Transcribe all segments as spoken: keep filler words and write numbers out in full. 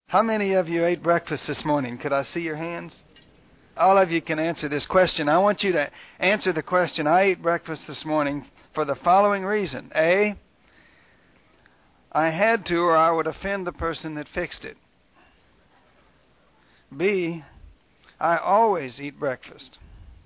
How many of you ate breakfast this morning? Could I see your hands? All of you can answer this question. I want you to answer the question, I ate breakfast this morning for the following reason. A, I had to or I would offend the person that fixed it. B, I always eat breakfast.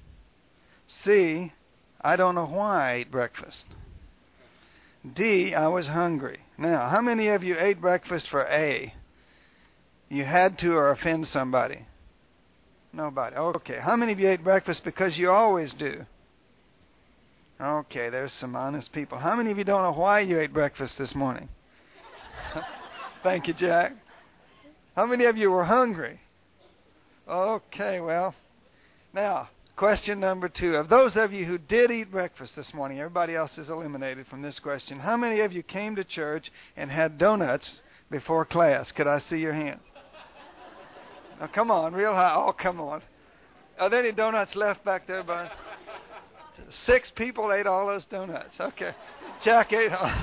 C, I don't know why I ate breakfast. D, I was hungry. Now, how many of you ate breakfast for A? You had to or offend somebody? Nobody. Okay. How many of you ate breakfast because you always do? Okay, there's some honest people. How many of you don't know why you ate breakfast this morning? Thank you, Jack. How many of you were hungry? Okay, well, now, question number two. Of those of you who did eat breakfast this morning, everybody else is eliminated from this question. How many of you came to church and had donuts before class? Could I see your hands? Now, come on, real high. Oh, come on. Are there any donuts left back there, bud? Six people ate all those donuts. Okay. Jack ate all.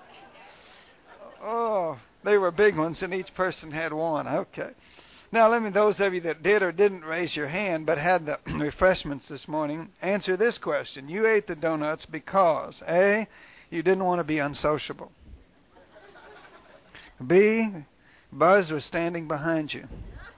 Oh, they were big ones, and each person had one. Okay. Now, let me, those of you that did or didn't raise your hand but had the refreshments this morning, answer this question. You ate the donuts because, A, you didn't want to be unsociable. B, Buzz was standing behind you.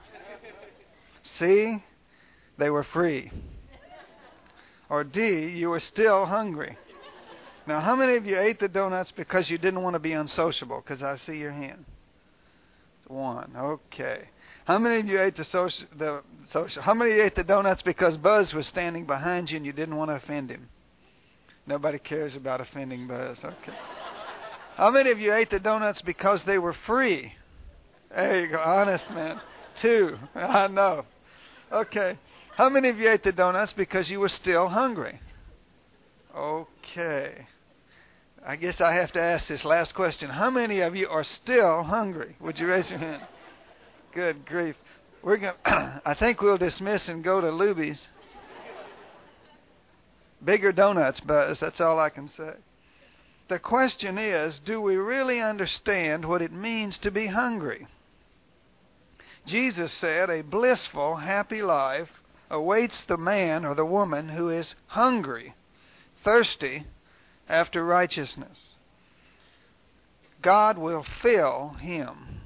C, they were free. Or D, you were still hungry. Now, how many of you ate the donuts because you didn't want to be unsociable? Because I see your hand. One. Okay. How many of you ate the social, the social? How many of you ate the donuts because Buzz was standing behind you and you didn't want to offend him? Nobody cares about offending Buzz. Okay. How many of you ate the donuts because they were free? There you go. Honest man. Two. I know. Okay. How many of you ate the donuts because you were still hungry? Okay. I guess I have to ask this last question. How many of you are still hungry? Would you raise your hand? Good grief. We're going I think we'll dismiss and go to Luby's. Bigger donuts, Buzz. That's all I can say. The question is, do we really understand what it means to be hungry? Jesus said a blissful, happy life awaits the man or the woman who is hungry, thirsty after righteousness. God will fill him.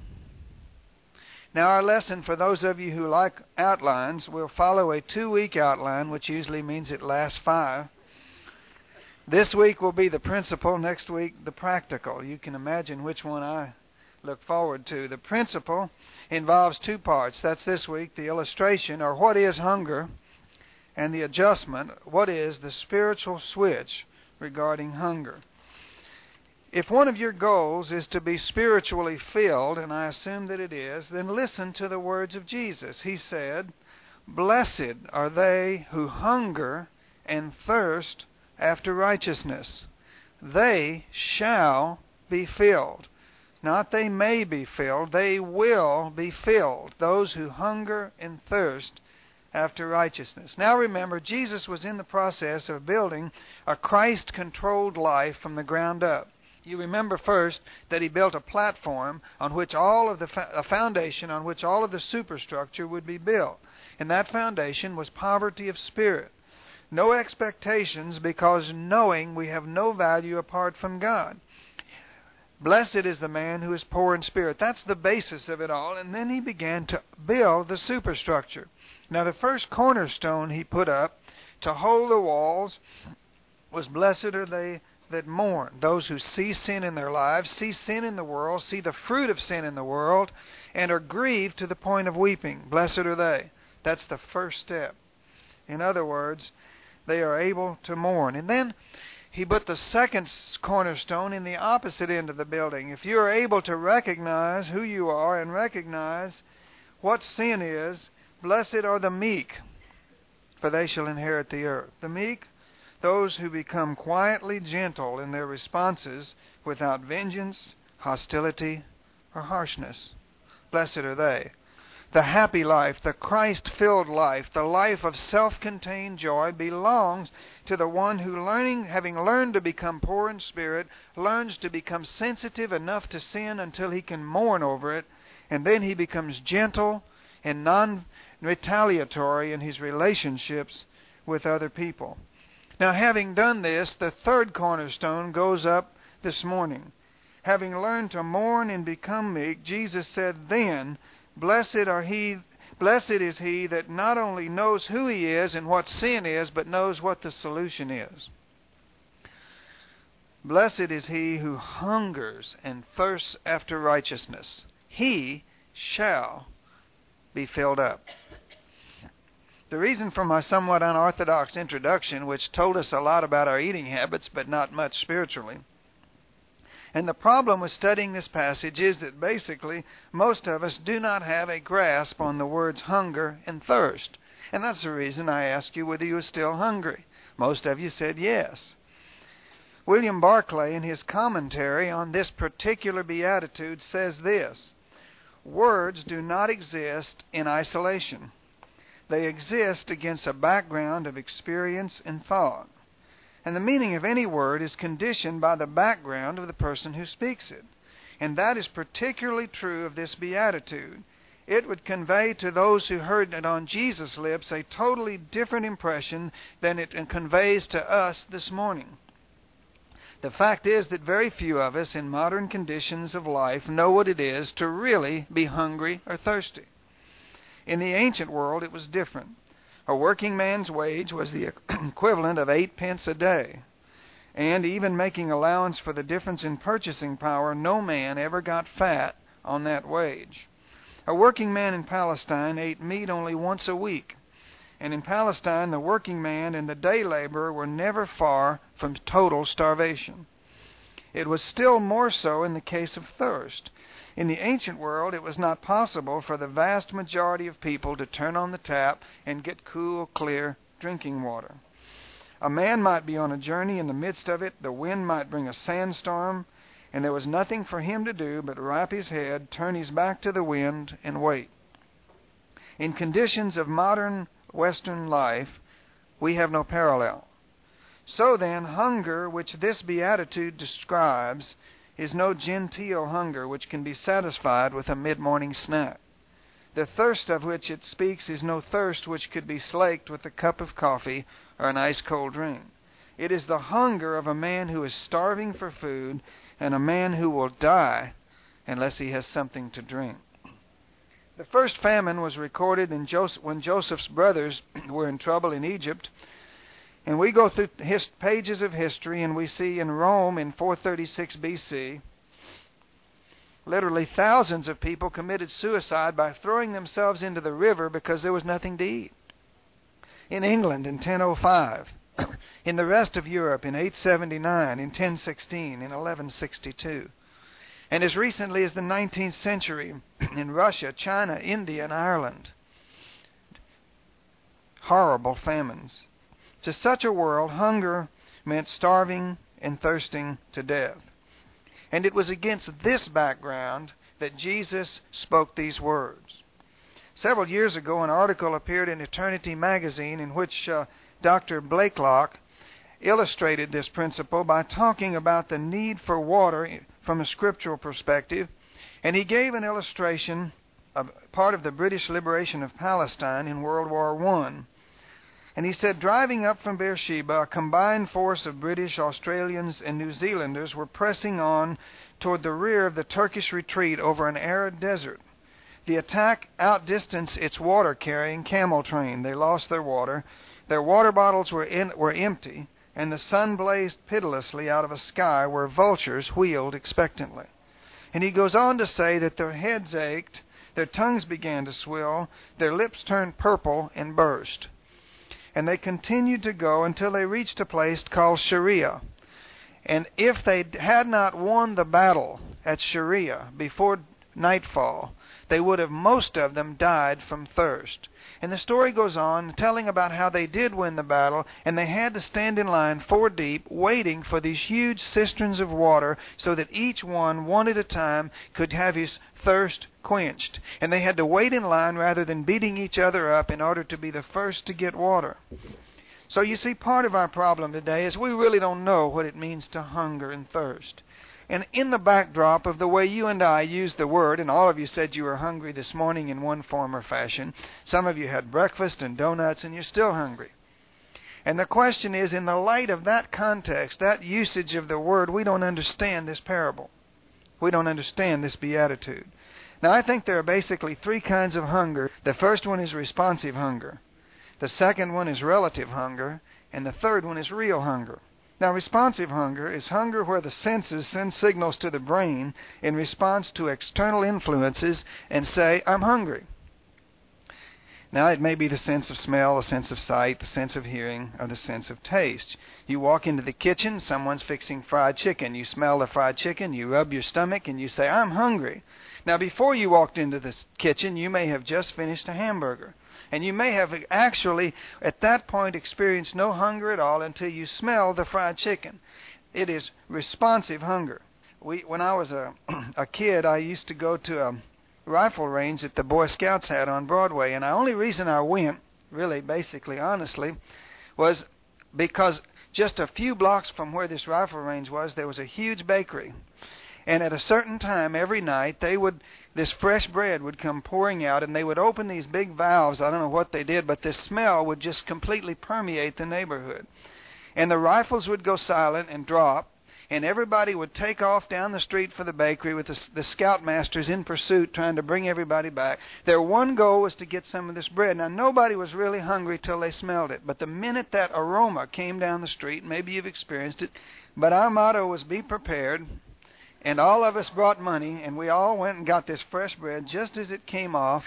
Now, our lesson, for those of you who like outlines, will follow a two-week outline, which usually means it lasts five. This week will be the principle, next week the practical. You can imagine which one I look forward to. The principle involves two parts. That's this week, the illustration, or what is hunger, and the adjustment, what is the spiritual switch regarding hunger. If one of your goals is to be spiritually filled, and I assume that it is, then listen to the words of Jesus. He said, "Blessed are they who hunger and thirst after righteousness. They shall be filled." Not they may be filled, they will be filled. Those who hunger and thirst after righteousness. Now remember, Jesus was in the process of building a Christ-controlled life from the ground up. You remember first that he built a platform on which all of the fa- a foundation on which all of the superstructure would be built. And that foundation was poverty of spirit. No expectations, because knowing we have no value apart from God. Blessed is the man who is poor in spirit. That's the basis of it all. And then he began to build the superstructure. Now, the first cornerstone he put up to hold the walls was, blessed are they that mourn. Those who see sin in their lives, see sin in the world, see the fruit of sin in the world, and are grieved to the point of weeping. Blessed are they. That's the first step. In other words, they are able to mourn. And then he put the second cornerstone in the opposite end of the building. If you are able to recognize who you are and recognize what sin is, blessed are the meek, for they shall inherit the earth. The meek, those who become quietly gentle in their responses without vengeance, hostility, or harshness. Blessed are they. The happy life, the Christ-filled life, the life of self-contained joy belongs to the one who, learning, having learned to become poor in spirit, learns to become sensitive enough to sin until he can mourn over it And then he becomes gentle and non-retaliatory in his relationships with other people. Now, having done this, the third cornerstone goes up this morning. Having learned to mourn and become meek, Jesus said, then, blessed are he, blessed is he that not only knows who he is and what sin is, but knows what the solution is. Blessed is he who hungers and thirsts after righteousness. He shall be filled up. The reason for my somewhat unorthodox introduction, which told us a lot about our eating habits, but not much spiritually, and the problem with studying this passage is that basically most of us do not have a grasp on the words hunger and thirst. And that's the reason I asked you whether you were still hungry. Most of you said yes. William Barclay, in his commentary on this particular beatitude, says this: words do not exist in isolation. They exist against a background of experience and thought. And the meaning of any word is conditioned by the background of the person who speaks it. And that is particularly true of this beatitude. It would convey to those who heard it on Jesus' lips a totally different impression than it conveys to us this morning. The fact is that very few of us in modern conditions of life know what it is to really be hungry or thirsty. In the ancient world, it was different. A working man's wage was the equivalent of eight pence a day. And even making allowance for the difference in purchasing power, no man ever got fat on that wage. A working man in Palestine ate meat only once a week. And in Palestine, the working man and the day laborer were never far from total starvation. It was still more so in the case of thirst. In the ancient world, it was not possible for the vast majority of people to turn on the tap and get cool, clear drinking water. A man might be on a journey. In the midst of it, the wind might bring a sandstorm, and there was nothing for him to do but wrap his head, turn his back to the wind, and wait. In conditions of modern Western life, we have no parallel. So then, hunger, which this beatitude describes, is no genteel hunger which can be satisfied with a mid-morning snack. The thirst of which it speaks is no thirst which could be slaked with a cup of coffee or an ice-cold drink. It is the hunger of a man who is starving for food and a man who will die unless he has something to drink. The first famine was recorded in Joseph, when Joseph's brothers were in trouble in Egypt. And we go through his pages of history, and we see in Rome in four thirty-six B C, literally thousands of people committed suicide by throwing themselves into the river because there was nothing to eat. In England in ten oh five, in the rest of Europe in eight seventy-nine, in ten sixteen, in eleven sixty-two. And as recently as the nineteenth century, in Russia, China, India, and Ireland. Horrible famines. To such a world, hunger meant starving and thirsting to death. And it was against this background that Jesus spoke these words. Several years ago, an article appeared in Eternity magazine in which uh, Doctor Blakelock illustrated this principle by talking about the need for water from a scriptural perspective. And he gave an illustration of part of the British liberation of Palestine in World War One. And he said, driving up from Beersheba, a combined force of British, Australians, and New Zealanders were pressing on toward the rear of the Turkish retreat over an arid desert. The attack outdistanced its water-carrying camel train. They lost their water. Their water bottles were in, were empty, and the sun blazed pitilessly out of a sky where vultures wheeled expectantly. And he goes on to say that their heads ached, their tongues began to swill, their lips turned purple and burst. And they continued to go until they reached a place called Sharia. And if they had not won the battle at Sharia before nightfall, they would have, most of them, died from thirst. And the story goes on, telling about how they did win the battle, and they had to stand in line four deep, waiting for these huge cisterns of water, so that each one, one at a time, could have his thirst quenched. And they had to wait in line rather than beating each other up in order to be the first to get water. So you see, part of our problem today is we really don't know what it means to hunger and thirst. And in the backdrop of the way you and I use the word, and all of you said you were hungry this morning in one form or fashion. Some of you had breakfast and donuts and you're still hungry. And the question is, in the light of that context, that usage of the word, we don't understand this parable. We don't understand this beatitude. Now, I think there are basically three kinds of hunger. The first one is responsive hunger. The second one is relative hunger. And the third one is real hunger. Now, responsive hunger is hunger where the senses send signals to the brain in response to external influences and say, I'm hungry. Now, it may be the sense of smell, the sense of sight, the sense of hearing, or the sense of taste. You walk into the kitchen, someone's fixing fried chicken. You smell the fried chicken, you rub your stomach, and you say, I'm hungry. Now, before you walked into the kitchen, you may have just finished a hamburger. And you may have actually, at that point, experienced no hunger at all until you smell the fried chicken. It is responsive hunger. We, when I was a, a kid, I used to go to a rifle range that the Boy Scouts had on Broadway. And the only reason I went, really, basically, honestly, was because just a few blocks from where this rifle range was, there was a huge bakery. And at a certain time every night, they would this fresh bread would come pouring out, and they would open these big valves. I don't know what they did, but this smell would just completely permeate the neighborhood. And the rifles would go silent and drop, and everybody would take off down the street for the bakery with the, the scoutmasters in pursuit trying to bring everybody back. Their one goal was to get some of this bread. Now, nobody was really hungry till they smelled it, but the minute that aroma came down the street, maybe you've experienced it, but our motto was be prepared. And all of us brought money, and we all went and got this fresh bread just as it came off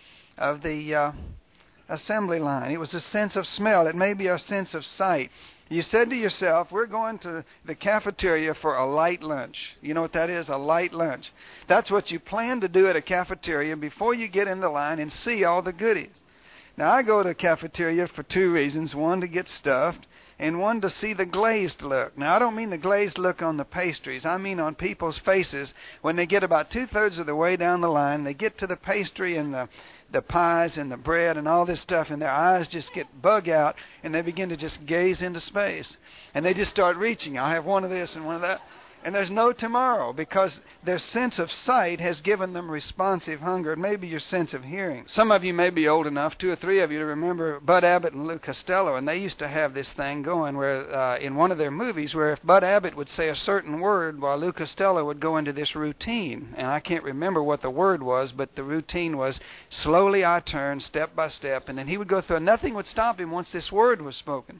of the uh, assembly line. It was a sense of smell. It may be a sense of sight. You said to yourself, we're going to the cafeteria for a light lunch. You know what that is? A light lunch. That's what you plan to do at a cafeteria before you get in the line and see all the goodies. Now, I go to a cafeteria for two reasons. One, to get stuffed, and one, to see the glazed look. Now, I don't mean the glazed look on the pastries. I mean on people's faces when they get about two-thirds of the way down the line. They get to the pastry and the, the pies and the bread and all this stuff, and their eyes just get bug out, and they begin to just gaze into space. And they just start reaching. I have one of this and one of that. And there's no tomorrow because their sense of sight has given them responsive hunger. It may be your sense of hearing. Some of you may be old enough, two or three of you, to remember Bud Abbott and Lou Costello, and they used to have this thing going where uh, in one of their movies where if Bud Abbott would say a certain word while Lou Costello would go into this routine. And I can't remember what the word was, but the routine was slowly I turn, step by step, and then he would go through, and nothing would stop him once this word was spoken.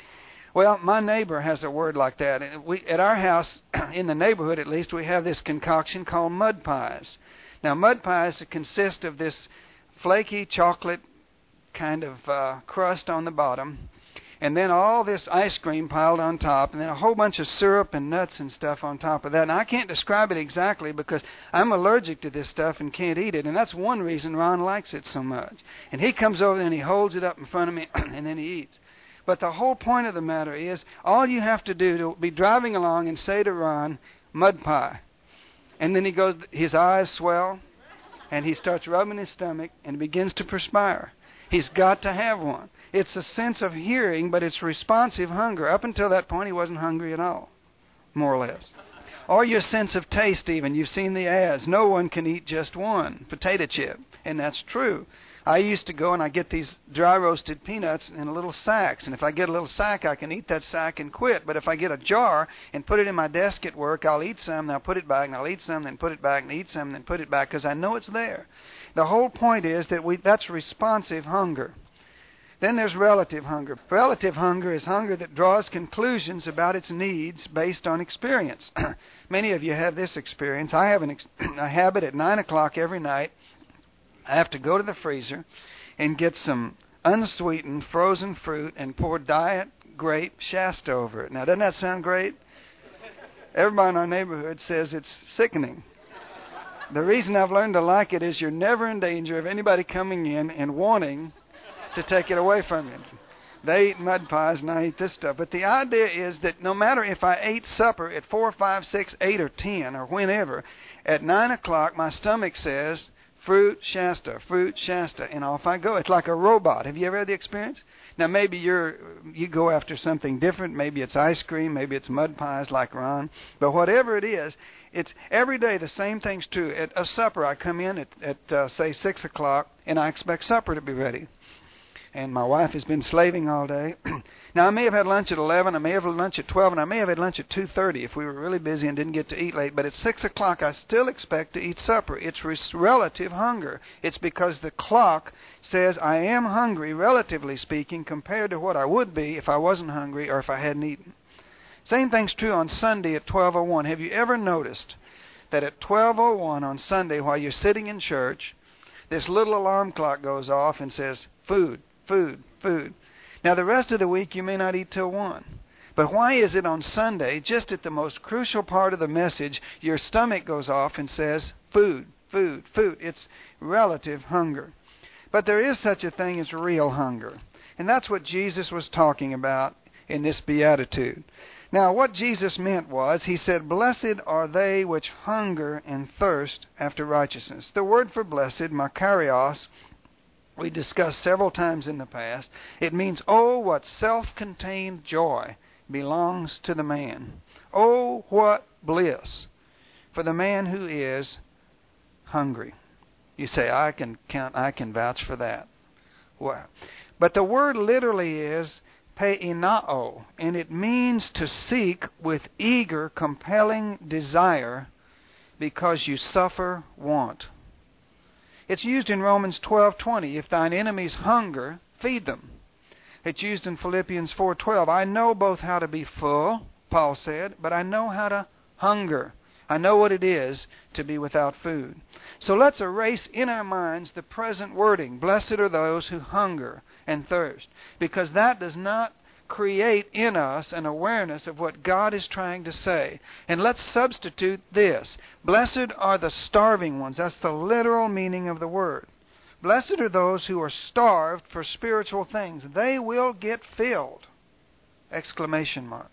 Well, my neighbor has a word like that. And we, at our house, in the neighborhood at least, we have this concoction called mud pies. Now, mud pies consist of this flaky chocolate kind of uh, crust on the bottom, and then all this ice cream piled on top, and then a whole bunch of syrup and nuts and stuff on top of that. And I can't describe it exactly because I'm allergic to this stuff and can't eat it, and that's one reason Ron likes it so much. And he comes over and he holds it up in front of me, and then he eats. But the whole point of the matter is, all you have to do to be driving along and say to Ron, mud pie. And then he goes, his eyes swell, and he starts rubbing his stomach and begins to perspire. He's got to have one. It's a sense of hearing, but it's responsive hunger. Up until that point, he wasn't hungry at all, more or less. Or your sense of taste even. You've seen the ads. No one can eat just one potato chip. And that's true. I used to go and I get these dry roasted peanuts in little sacks. And if I get a little sack, I can eat that sack and quit. But if I get a jar and put it in my desk at work, I'll eat some, then I'll put it back, and I'll eat some, then put it back, and eat some, then put it back, because I know it's there. The whole point is that we that's responsive hunger. Then there's relative hunger. Relative hunger is hunger that draws conclusions about its needs based on experience. Many of you have this experience. I have an ex- a habit at nine o'clock every night. I have to go to the freezer and get some unsweetened frozen fruit and pour Diet Grape Shasta over it. Now, doesn't that sound great? Everybody in our neighborhood says it's sickening. The reason I've learned to like it is you're never in danger of anybody coming in and wanting to take it away from you. They eat mud pies and I eat this stuff. But the idea is that no matter if I ate supper at four, five, six, eight, or ten, or whenever, at nine o'clock my stomach says, Fruit, Shasta, fruit, Shasta, and off I go. It's like a robot. Have you ever had the experience? Now, maybe you're you go after something different. Maybe it's ice cream. Maybe it's mud pies like Ron. But whatever it is, it's every day the same thing's true. At a supper, I come in at, at uh, say, six o'clock, and I expect supper to be ready. And my wife has been slaving all day. Now, I may have had lunch at eleven, I may have had lunch at twelve, and I may have had lunch at two thirty if we were really busy and didn't get to eat late. But at six o'clock, I still expect to eat supper. It's res- relative hunger. It's because the clock says I am hungry, relatively speaking, compared to what I would be if I wasn't hungry or if I hadn't eaten. Same thing's true on Sunday at twelve oh one. Have you ever noticed that at twelve oh one on Sunday, while you're sitting in church, this little alarm clock goes off and says, food, food, food. Now, the rest of the week, you may not eat till one. But why is it on Sunday, just at the most crucial part of the message, your stomach goes off and says, food, food, food? It's relative hunger. But there is such a thing as real hunger. And that's what Jesus was talking about in this beatitude. Now, what Jesus meant was, he said, blessed are they which hunger and thirst after righteousness. The word for blessed, makarios, we discussed several times in the past. It means, oh, what self-contained joy belongs to the man. Oh, what bliss for the man who is hungry. You say, I can count, I can vouch for that. Well, but the word literally is peinao, and it means to seek with eager, compelling desire because you suffer want. It's used in Romans twelve twenty. If thine enemies hunger, feed them. It's used in Philippians four twelve. I know both how to be full, Paul said, but I know how to hunger. I know what it is to be without food. So let's erase in our minds the present wording. Blessed are those who hunger and thirst. Because that does not create in us an awareness of what God is trying to say. And let's substitute this. Blessed are the starving ones. That's the literal meaning of the word. Blessed are those who are starved for spiritual things. They will get filled. Exclamation mark.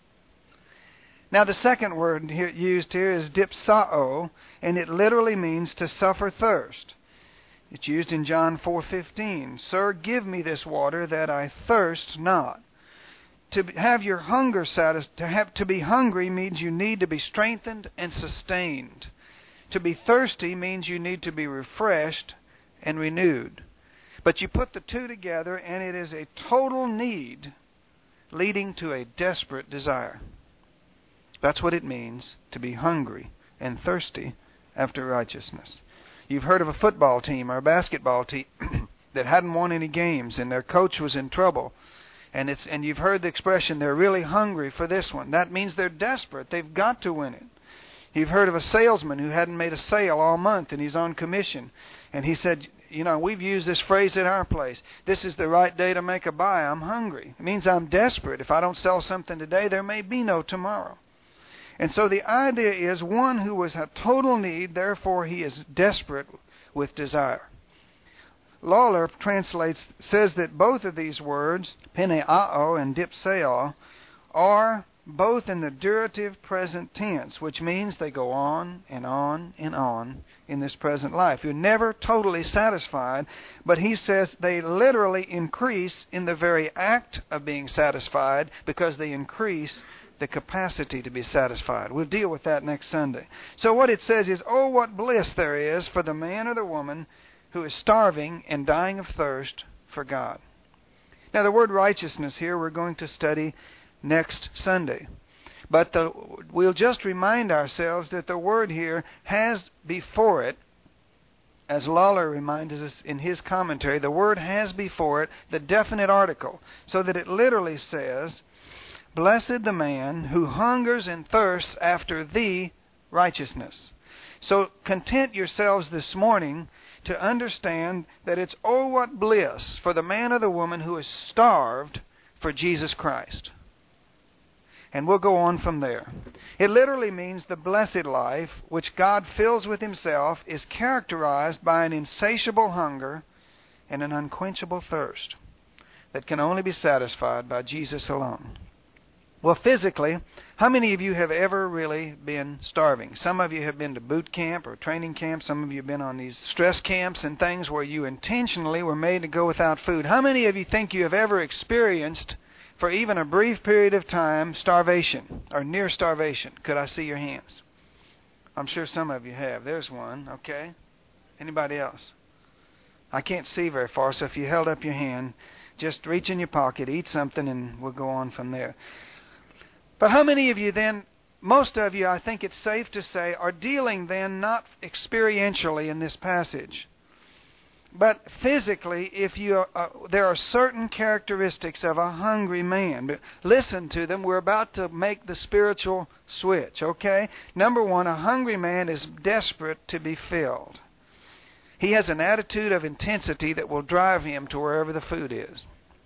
Now the second word here, used here is dipsao, and it literally means to suffer thirst. It's used in John four fifteen. Sir, give me this water that I thirst not. To have your hunger satisfied, to have to be hungry means you need to be strengthened and sustained. To be thirsty means you need to be refreshed and renewed. But you put the two together, and it is a total need leading to a desperate desire. That's what it means to be hungry and thirsty after righteousness. You've heard of a football team or a basketball team that hadn't won any games, and their coach was in trouble. And it's and you've heard the expression, they're really hungry for this one. That means they're desperate. They've got to win it. You've heard of a salesman who hadn't made a sale all month, and he's on commission. And he said, you know, we've used this phrase at our place. This is the right day to make a buy. I'm hungry. It means I'm desperate. If I don't sell something today, there may be no tomorrow. And so the idea is one who was a total need, therefore he is desperate with desire. Lawler translates, says that both of these words, peneao and dipsao, are both in the durative present tense, which means they go on and on and on in this present life. You're never totally satisfied, but he says they literally increase in the very act of being satisfied because they increase the capacity to be satisfied. We'll deal with that next Sunday. So what it says is, oh, what bliss there is for the man or the woman who is starving and dying of thirst for God. Now, the word righteousness here we're going to study next Sunday. But the, we'll just remind ourselves that the word here has before it, as Lawler reminds us in his commentary, the word has before it the definite article, so that it literally says, blessed the man who hungers and thirsts after the righteousness. So content yourselves this morning to understand that it's oh what bliss for the man or the woman who is starved for Jesus Christ. And we'll go on from there. It literally means the blessed life, which God fills with himself, is characterized by an insatiable hunger and an unquenchable thirst that can only be satisfied by Jesus alone. Well, physically, how many of you have ever really been starving? Some of you have been to boot camp or training camp. Some of you have been on these stress camps and things where you intentionally were made to go without food. How many of you think you have ever experienced, for even a brief period of time, starvation or near starvation? Could I see your hands? I'm sure some of you have. There's one. Okay. Anybody else? I can't see very far, so if you held up your hand, just reach in your pocket, eat something, and we'll go on from there. But how many of you then, most of you, I think it's safe to say, are dealing then not experientially in this passage, but physically, if you are, uh, there are certain characteristics of a hungry man. But listen to them. We're about to make the spiritual switch, okay? Number one, a hungry man is desperate to be filled. He has an attitude of intensity that will drive him to wherever the food is.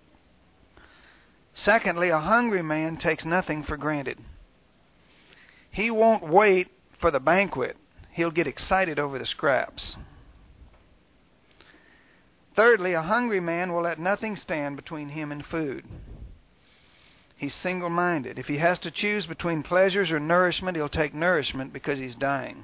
Secondly, a hungry man takes nothing for granted. He won't wait for the banquet. He'll get excited over the scraps. Thirdly, a hungry man will let nothing stand between him and food. He's single-minded. If he has to choose between pleasures or nourishment, he'll take nourishment because he's dying.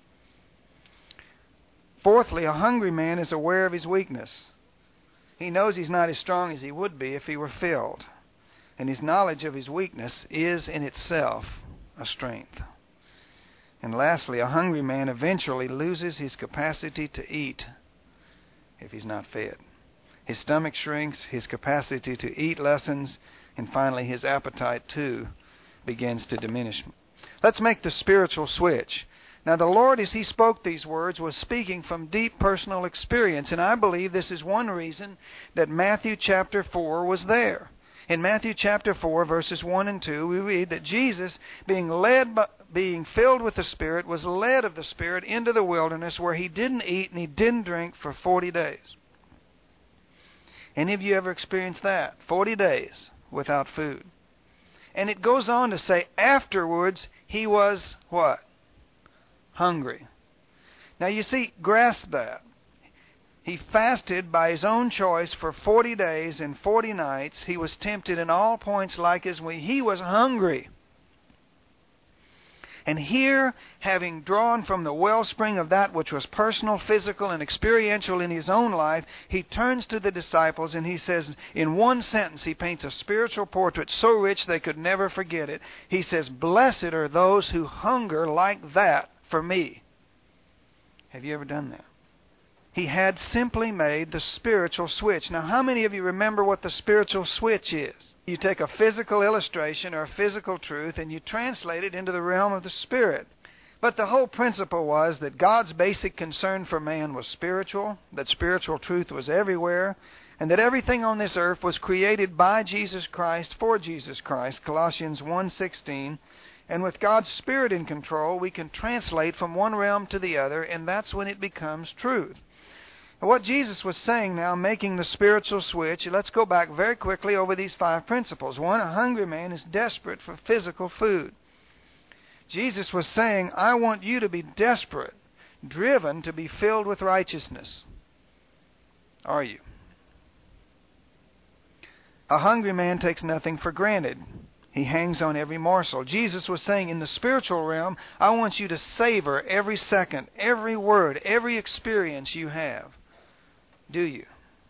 Fourthly, a hungry man is aware of his weakness. He knows he's not as strong as he would be if he were filled. And his knowledge of his weakness is in itself a strength. And lastly, a hungry man eventually loses his capacity to eat if he's not fed. His stomach shrinks, his capacity to eat lessens, and finally his appetite too begins to diminish. Let's make the spiritual switch. Now the Lord, as He spoke these words, was speaking from deep personal experience, and I believe this is one reason that Matthew chapter four was there. In Matthew chapter four, verses one and two, we read that Jesus, being led by, being filled with the Spirit, was led of the Spirit into the wilderness where He didn't eat and He didn't drink for forty days. Any of you ever experienced that? forty days without food. And it goes on to say, afterwards He was what? Hungry. Now you see, grasp that. He fasted by His own choice for forty days and forty nights. He was tempted in all points like as we. He was hungry. And here, having drawn from the wellspring of that which was personal, physical, and experiential in His own life, He turns to the disciples and He says, in one sentence, He paints a spiritual portrait so rich they could never forget it. He says, "Blessed are those who hunger like that for me." Have you ever done that? He had simply made the spiritual switch. Now, how many of you remember what the spiritual switch is? You take a physical illustration or a physical truth and you translate it into the realm of the Spirit. But the whole principle was that God's basic concern for man was spiritual, that spiritual truth was everywhere, and that everything on this earth was created by Jesus Christ for Jesus Christ, Colossians one sixteen. And with God's Spirit in control, we can translate from one realm to the other, and that's when it becomes truth. What Jesus was saying now, making the spiritual switch, let's go back very quickly over these five principles. One, a hungry man is desperate for physical food. Jesus was saying, I want you to be desperate, driven to be filled with righteousness. Are you? A hungry man takes nothing for granted. He hangs on every morsel. Jesus was saying, in the spiritual realm, I want you to savor every second, every word, every experience you have. Do you?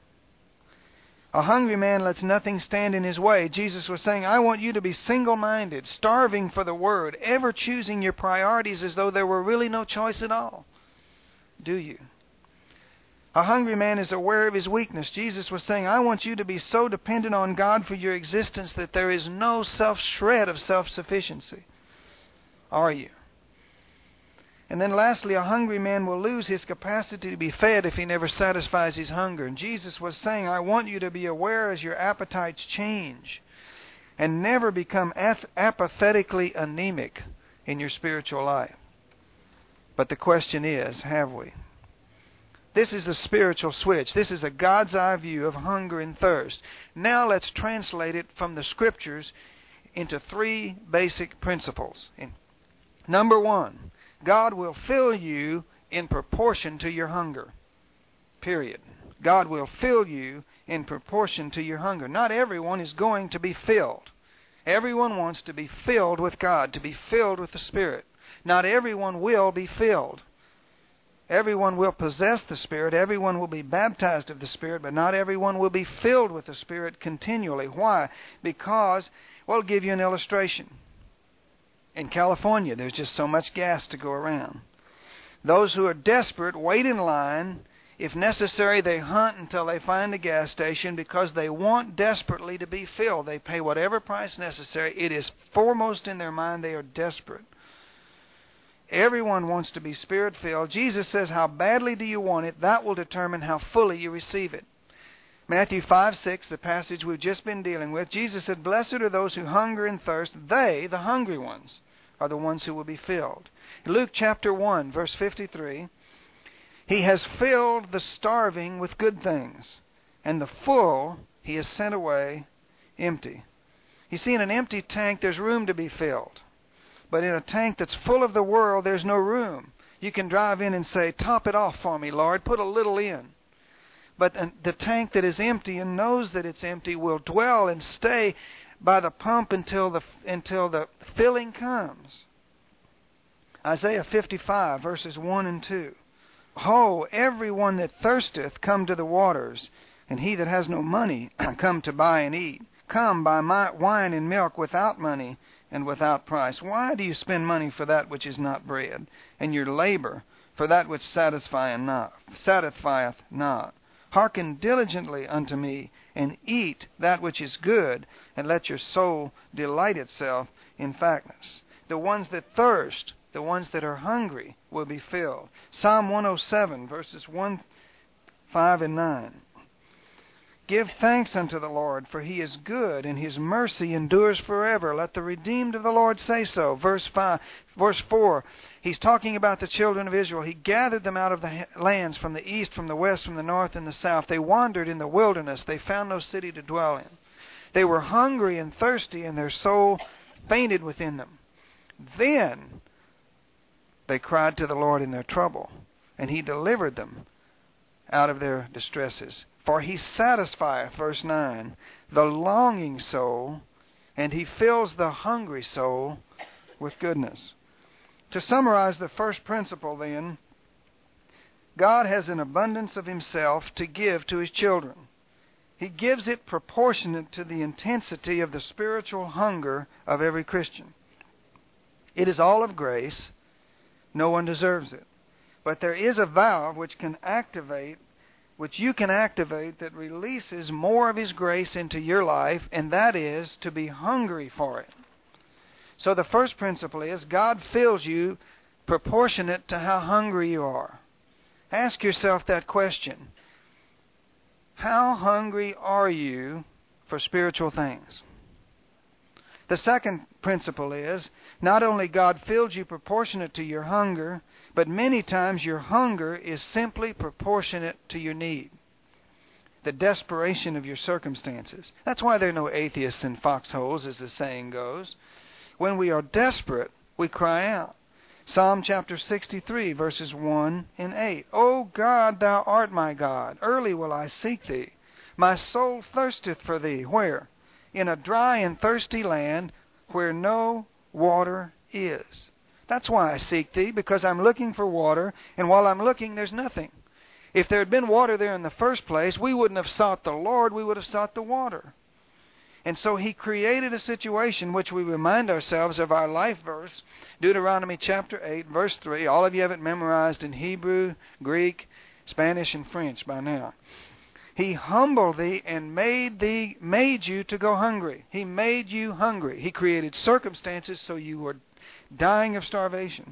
A hungry man lets nothing stand in his way. Jesus was saying, I want you to be single-minded, starving for the Word, ever choosing your priorities as though there were really no choice at all. Do you? A hungry man is aware of his weakness. Jesus was saying, I want you to be so dependent on God for your existence that there is no self-shred of self-sufficiency. Are you? And then lastly, a hungry man will lose his capacity to be fed if he never satisfies his hunger. And Jesus was saying, I want you to be aware as your appetites change and never become ap- apathetically anemic in your spiritual life. But the question is, have we? This is the spiritual switch. This is a God's eye view of hunger and thirst. Now let's translate it from the Scriptures into three basic principles. Number one, God will fill you in proportion to your hunger. Period. God will fill you in proportion to your hunger. Not everyone is going to be filled. Everyone wants to be filled with God, to be filled with the Spirit. Not everyone will be filled. Everyone will possess the Spirit. Everyone will be baptized of the Spirit, but not everyone will be filled with the Spirit continually. Why? Because, well, I'll give you an illustration. In California, there's just so much gas to go around. Those who are desperate wait in line. If necessary, they hunt until they find a gas station because they want desperately to be filled. They pay whatever price necessary. It is foremost in their mind. They are desperate. Everyone wants to be Spirit-filled. Jesus says, how badly do you want it? That will determine how fully you receive it. Matthew five six, the passage we've just been dealing with, Jesus said, blessed are those who hunger and thirst. They, the hungry ones, are the ones who will be filled. Luke chapter one, verse fifty-three, he has filled the starving with good things, and the full he has sent away empty. You see, in an empty tank, there's room to be filled. But in a tank that's full of the world, there's no room. You can drive in and say, top it off for me, Lord. Put a little in. But the tank that is empty and knows that it's empty will dwell and stay by the pump until the until the filling comes. Isaiah fifty-five, verses one and two. Ho, everyone that thirsteth, come to the waters, and he that has no money, come to buy and eat. Come, buy my wine and milk without money, and without price. Why do you spend money for that which is not bread, and your labor for that which satisfieth not? Satisfieth not. Hearken diligently unto me, and eat that which is good, and let your soul delight itself in fatness. The ones that thirst, the ones that are hungry, will be filled. Psalm one oh seven, verses one, five, and nine. Give thanks unto the Lord, for he is good, and his mercy endures forever. Let the redeemed of the Lord say so. Verse five, verse four, he's talking about the children of Israel. He gathered them out of the lands from the east, from the west, from the north, and the south. They wandered in the wilderness. They found no city to dwell in. They were hungry and thirsty, and their soul fainted within them. Then they cried to the Lord in their trouble, and he delivered them out of their distresses. For he satisfieth, verse nine, the longing soul, and he fills the hungry soul with goodness. To summarize the first principle then, God has an abundance of himself to give to his children. He gives it proportionate to the intensity of the spiritual hunger of every Christian. It is all of grace. No one deserves it. But there is a valve which can activate which you can activate that releases more of his grace into your life, and that is to be hungry for it. So the first principle is God fills you proportionate to how hungry you are. Ask yourself that question. How hungry are you for spiritual things? The second principle is not only God fills you proportionate to your hunger, but many times your hunger is simply proportionate to your need. The desperation of your circumstances. That's why there are no atheists in foxholes, as the saying goes. When we are desperate, we cry out. Psalm chapter sixty-three, verses one and eight. O God, thou art my God. Early will I seek thee. My soul thirsteth for thee. Where? In a dry and thirsty land where no water is. That's why I seek thee, because I'm looking for water, and while I'm looking, there's nothing. If there had been water there in the first place, we wouldn't have sought the Lord, we would have sought the water. And so he created a situation which we remind ourselves of our life verse, Deuteronomy chapter eight, verse three. All of you have it memorized in Hebrew, Greek, Spanish, and French by now. He humbled thee and made thee, made you to go hungry. He made you hungry. He created circumstances so you were dying of starvation,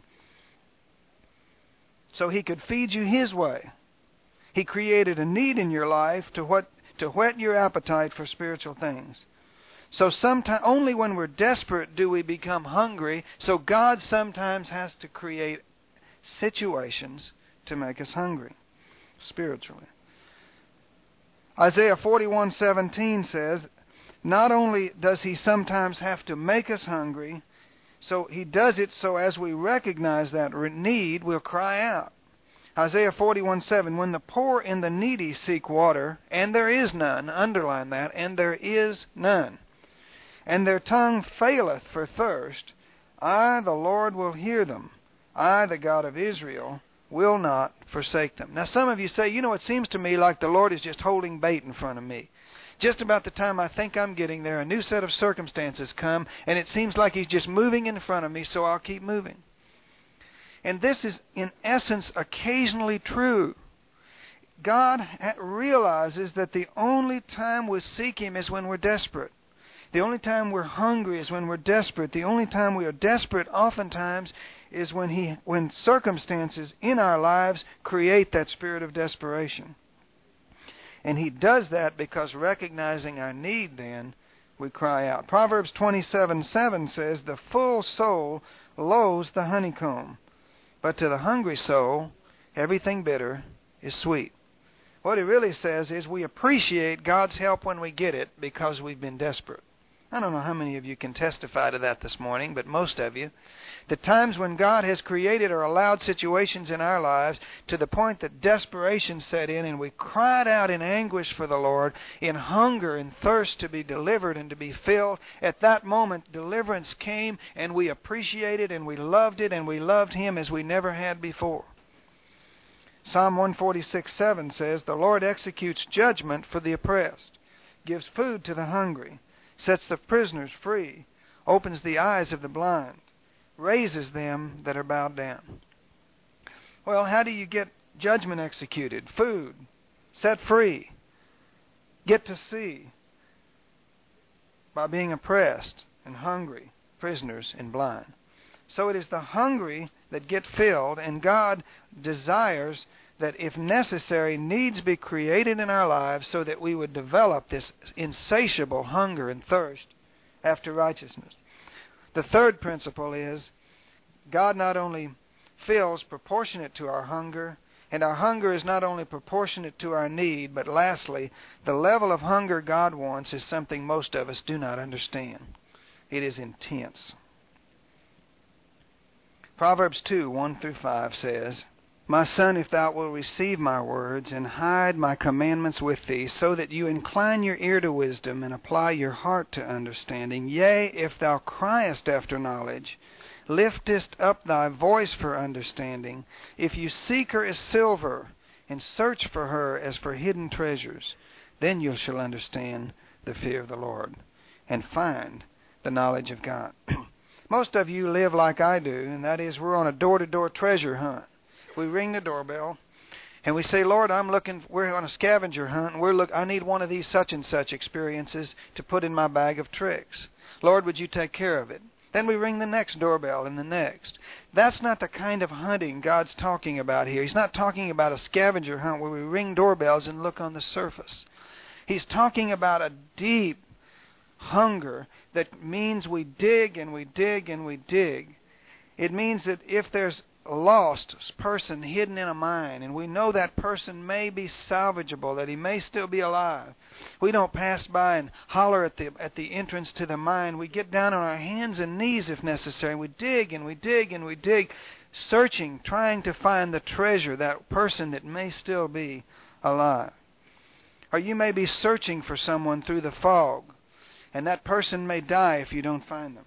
so he could feed you his way. He created a need in your life to what to whet your appetite for spiritual things. So sometimes, only when we're desperate do we become hungry. So God sometimes has to create situations to make us hungry spiritually. Isaiah forty-one seventeen says, not only does he sometimes have to make us hungry, so he does it so as we recognize that need, we'll cry out. Isaiah forty-one seven, when the poor and the needy seek water, and there is none, underline that, and there is none. and their tongue faileth for thirst, I, the Lord, will hear them. I, the God of Israel, will not forsake them. Now, some of you say, you know, it seems to me like the Lord is just holding bait in front of me. Just about the time I think I'm getting there, a new set of circumstances come, and it seems like He's just moving in front of me, so I'll keep moving. And this is, in essence, occasionally true. God realizes that the only time we seek Him is when we're desperate. The only time we're hungry is when we're desperate. The only time we are desperate oftentimes is when he, when circumstances in our lives create that spirit of desperation. And He does that because, recognizing our need, then, we cry out. Proverbs twenty-seven seven says, the full soul loathes the honeycomb, but to the hungry soul, everything bitter is sweet. What it really says is we appreciate God's help when we get it because we've been desperate. I don't know how many of you can testify to that this morning, but most of you. The times when God has created or allowed situations in our lives to the point that desperation set in and we cried out in anguish for the Lord, in hunger and thirst to be delivered and to be filled. At that moment, deliverance came, and we appreciated and we loved it, and we loved Him as we never had before. Psalm one forty-six seven says, the Lord executes judgment for the oppressed, gives food to the hungry, sets the prisoners free, opens the eyes of the blind, raises them that are bowed down. Well, how do you get judgment executed? Food, set free, get to see, by being oppressed and hungry, prisoners and blind. So it is the hungry that get filled, and God desires that, if necessary, needs be created in our lives so that we would develop this insatiable hunger and thirst after righteousness. The third principle is God not only fills proportionate to our hunger, and our hunger is not only proportionate to our need, but lastly, the level of hunger God wants is something most of us do not understand. It is intense. Proverbs two, one through five says, my son, if thou wilt receive my words, and hide my commandments with thee, so that you incline your ear to wisdom, and apply your heart to understanding, yea, if thou criest after knowledge, liftest up thy voice for understanding, if you seek her as silver, and search for her as for hidden treasures, then you shall understand the fear of the Lord, and find the knowledge of God. Most of you live like I do, and that is, we're on a door-to-door treasure hunt. We ring the doorbell, and we say, Lord, I'm looking, we're on a scavenger hunt, and we're look, I need one of these such and such experiences to put in my bag of tricks. Lord, would you take care of it? Then we ring the next doorbell and the next. That's not the kind of hunting God's talking about here. He's not talking about a scavenger hunt where we ring doorbells and look on the surface. He's talking about a deep hunger that means we dig and we dig and we dig. It means that if there's a lost person hidden in a mine, and we know that person may be salvageable, that he may still be alive, we don't pass by and holler at the at the entrance to the mine. We get down on our hands and knees if necessary. We dig and we dig and we dig, searching, trying to find the treasure, that person that may still be alive. Or you may be searching for someone through the fog, and that person may die if you don't find them.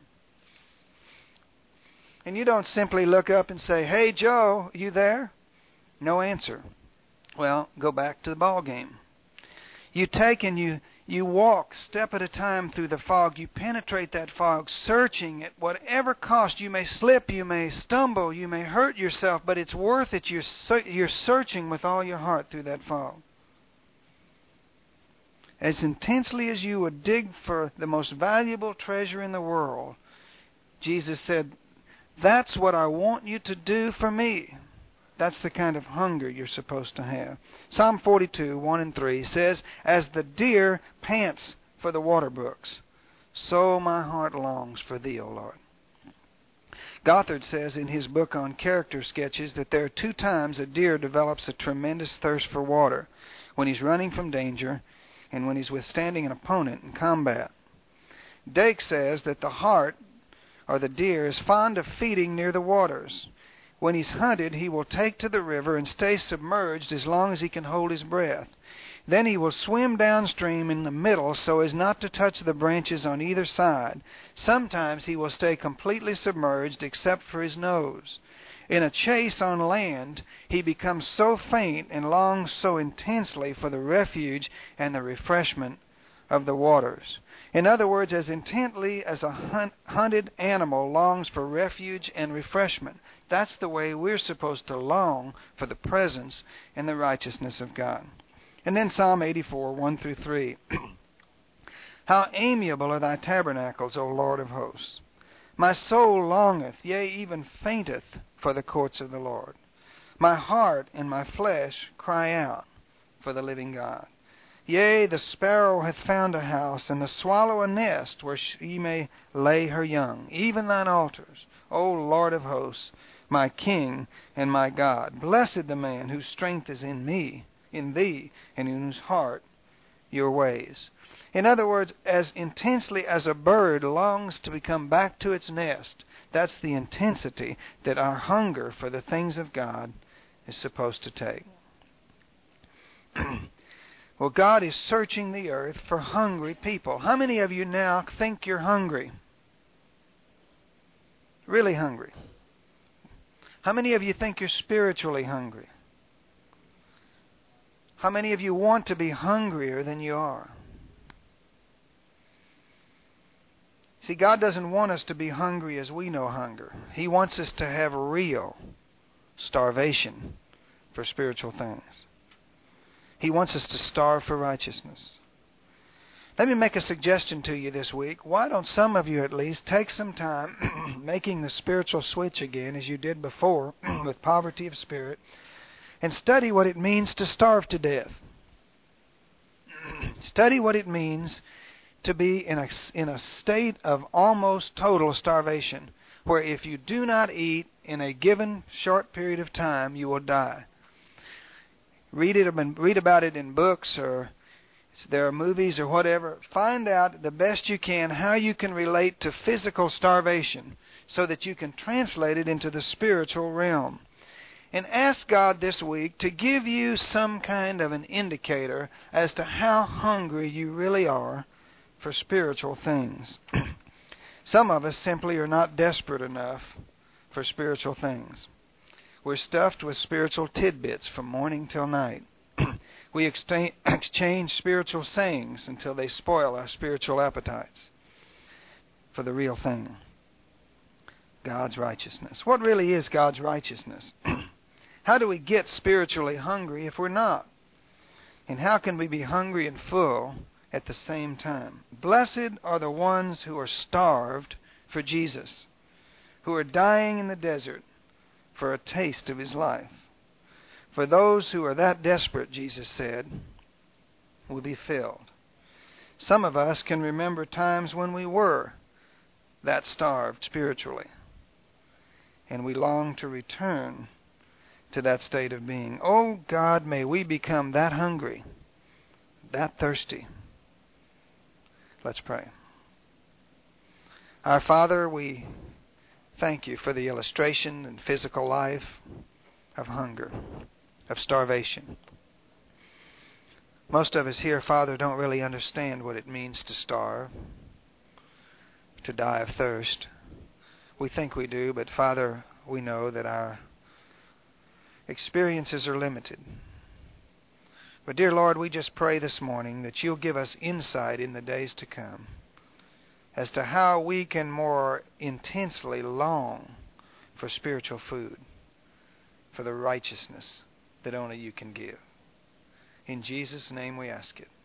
And you don't simply look up and say, hey, Joe, you there? No answer. Well, go back to the ball game. You take and you, you walk step at a time through the fog. You penetrate that fog, searching at whatever cost. You may slip, you may stumble, you may hurt yourself, but it's worth it. You're, you're searching with all your heart through that fog. As intensely as you would dig for the most valuable treasure in the world, Jesus said, that's what I want you to do for me. That's the kind of hunger you're supposed to have. Psalm forty-two, one and three says, as the deer pants for the water brooks, so my heart longs for thee, O Lord. Gothard says in his book on character sketches that there are two times a deer develops a tremendous thirst for water: when he's running from danger and when he's withstanding an opponent in combat. Dake says that the hart, or the deer, is fond of feeding near the waters. When he's hunted, he will take to the river and stay submerged as long as he can hold his breath. Then he will swim downstream in the middle so as not to touch the branches on either side. Sometimes he will stay completely submerged except for his nose. In a chase on land, he becomes so faint and longs so intensely for the refuge and the refreshment of the waters. In other words, as intently as a hunt, hunted animal longs for refuge and refreshment. That's the way we're supposed to long for the presence and the righteousness of God. And then Psalm eighty-four, one through three. How amiable are thy tabernacles, O Lord of hosts! My soul longeth, yea, even fainteth, for the courts of the Lord. My heart and my flesh cry out for the living God. Yea, the sparrow hath found a house, and the swallow a nest, where she may lay her young. Even thine altars, O Lord of hosts, my King and my God. Blessed the man whose strength is in me, in thee, and in whose heart your ways. In other words, as intensely as a bird longs to become back to its nest, that's the intensity that our hunger for the things of God is supposed to take. Well, God is searching the earth for hungry people. How many of you now think you're hungry? Really hungry? How many of you think you're spiritually hungry? How many of you want to be hungrier than you are? See, God doesn't want us to be hungry as we know hunger. He wants us to have real starvation for spiritual things. He wants us to starve for righteousness. Let me make a suggestion to you this week. Why don't some of you at least take some time making the spiritual switch again, as you did before with poverty of spirit, and study what it means to starve to death. Study what it means to be in a, in a state of almost total starvation, where if you do not eat in a given short period of time, you will die. Read it, read about it in books, or there are movies or whatever. Find out the best you can how you can relate to physical starvation so that you can translate it into the spiritual realm. And ask God this week to give you some kind of an indicator as to how hungry you really are for spiritual things. Some of us simply are not desperate enough for spiritual things. We're stuffed with spiritual tidbits from morning till night. We exchange, exchange spiritual sayings until they spoil our spiritual appetites for the real thing, God's righteousness. What really is God's righteousness? How do we get spiritually hungry if we're not? And how can we be hungry and full at the same time? Blessed are the ones who are starved for Jesus, who are dying in the desert for a taste of His life. For those who are that desperate, Jesus said, will be filled. Some of us can remember times when we were that starved spiritually, and we long to return to that state of being. Oh God, may we become that hungry, that thirsty. Let's pray. Our Father, we thank you for the illustration and physical life of hunger, of starvation. Most of us here, Father, don't really understand what it means to starve, to die of thirst. We think we do, but Father, we know that our experiences are limited. But dear Lord, we just pray this morning that you'll give us insight in the days to come as to how we can more intensely long for spiritual food, for the righteousness that only you can give. In Jesus' name we ask it.